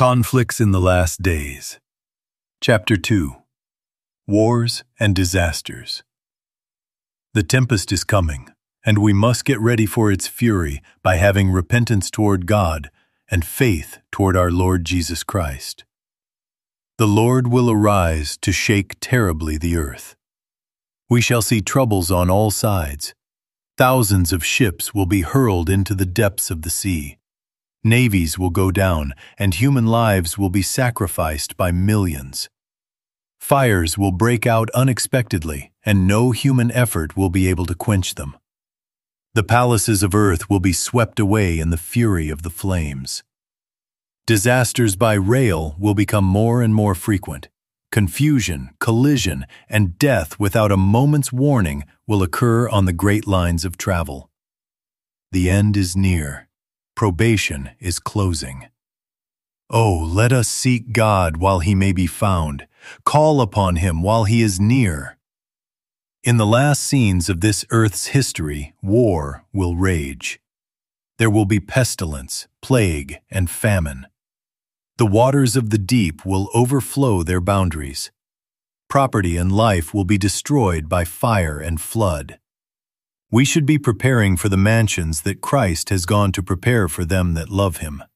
Conflicts in the Last Days. Chapter 2. Wars and Disasters. The tempest is coming, and we must get ready for its fury by having repentance toward God and faith toward our Lord Jesus Christ. The Lord will arise to shake terribly the earth. We shall see troubles on all sides. Thousands of ships will be hurled into the depths of the sea. Navies will go down, and human lives will be sacrificed by millions. Fires will break out unexpectedly, and no human effort will be able to quench them. The palaces of earth will be swept away in the fury of the flames. Disasters by rail will become more and more frequent. Confusion, collision, and death without a moment's warning will occur on the great lines of travel. The end is near. Probation is closing. Oh, let us seek God while he may be found. Call upon him while he is near. In the last scenes of this earth's history, war will rage. There will be pestilence, plague, and famine. The waters of the deep will overflow their boundaries. Property and life will be destroyed by fire and flood. We should be preparing for the mansions that Christ has gone to prepare for them that love him.